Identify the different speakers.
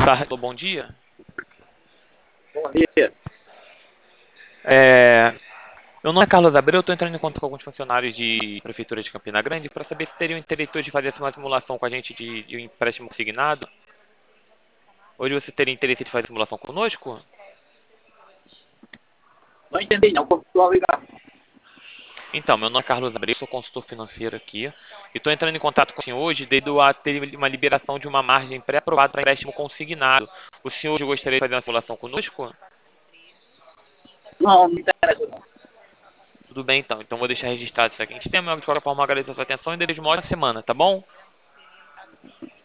Speaker 1: tarde, bom dia.
Speaker 2: Bom dia.
Speaker 1: É, Meu nome é Carlos Abreu, eu estou entrando em contato com alguns funcionários de Prefeitura de Campina Grande para saber se teriam interesse de fazer uma simulação com a gente de um empréstimo consignado. Hoje você teria interesse de fazer simulação conosco?
Speaker 2: Não entendi não, cortou a ligação.
Speaker 1: Então, meu nome é Carlos Abreu, sou consultor financeiro aqui e estou entrando em contato com o senhor hoje devido a ter uma liberação de uma margem pré-aprovada para empréstimo consignado. O senhor hoje gostaria de fazer uma simulação conosco?
Speaker 2: Não, me interessa não.
Speaker 1: Tudo bem então, então vou deixar registrado isso aqui. A gente tem, de qualquer forma, agradecer a sua atenção e desejo uma ótima semana, tá bom?